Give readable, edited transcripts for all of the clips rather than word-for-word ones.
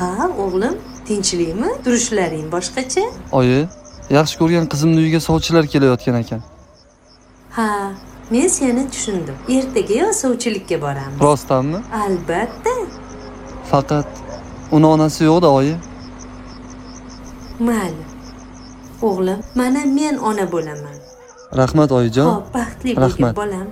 Ha, o'g'lim, tinchlikmi? Turishlaring boshqacha? Oyi, yaxshi ko'rgan qizimning uyiga sovchilar kelayotgan ekan. Ha, men seni tushundim. Ertaga yo sovchilikka boramiz. Rostdanmi? Albatta. Faqat uni onasi yo'q-da, oyi. Mayli. O'g'lim, mana men ona bo'laman. Rahmat oyijon. Xo'p, baxtli bo'ling, bolam.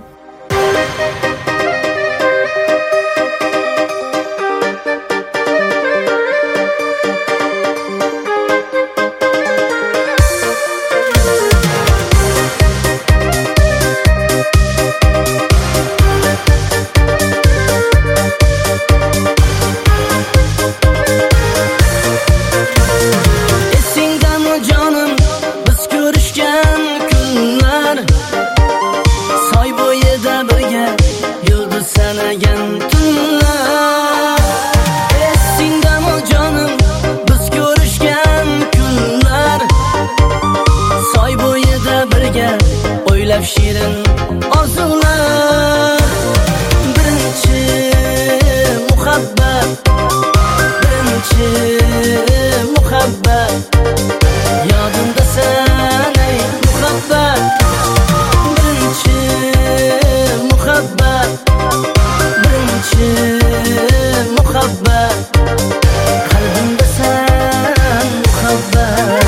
Shirin orzular, birinchi muhabbat, birinchi muhabbat, yodimda sen ey muhabbat, birinchi muhabbat, birinchi muhabbat, qalbimda sen muhabbat.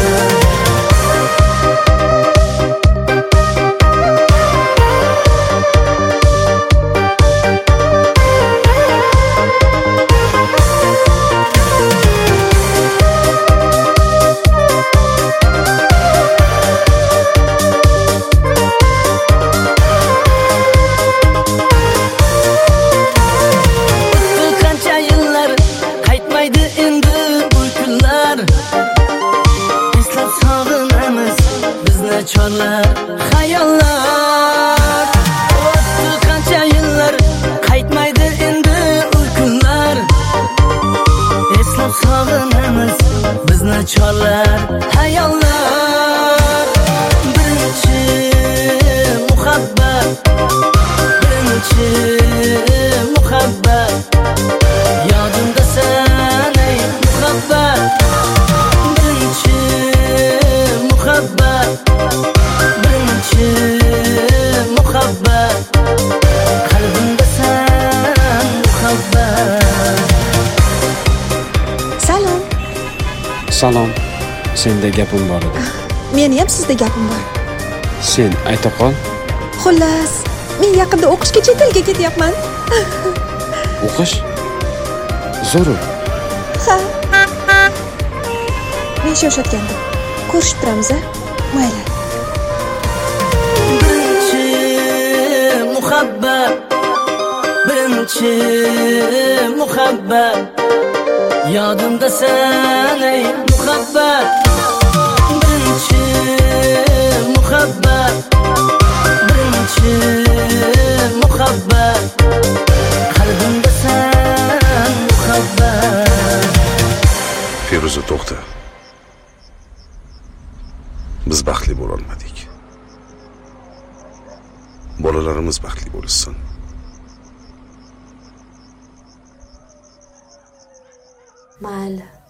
Chorlar, xayollar, o'tdi qancha yillar, qaytmaydi endi u kunlar. Eslab sog'inamiz bizni chorlar, xayollar. Birinchi muhabbat, birinchi muhabbat, yodimda sen ey muhabbat, birinchi muhabbat, birinchi muhabbat, qalbimda sen muhabbat. Salom. Salom. Senda gapim bor edi. Meni ham sizda gapim bor. Sen ayta qol. Xullas, men yaqinda o'qishga chet elga ketyapman. O'qish? Zo'r. Ha. Men shoshayotgandim. Ko'rishib turamiz-a? Mayli. Birinchi muhabbat, birinchi muhabbat, yodimda sen ey muhabbat, birinchi muhabbat, birinchi muhabbat, qalbimda sen muhabbat. Feruza, to'xta. Biz baxtli bo'la olmadik. Bolalarimiz baxtli bo'lsin. Mayli.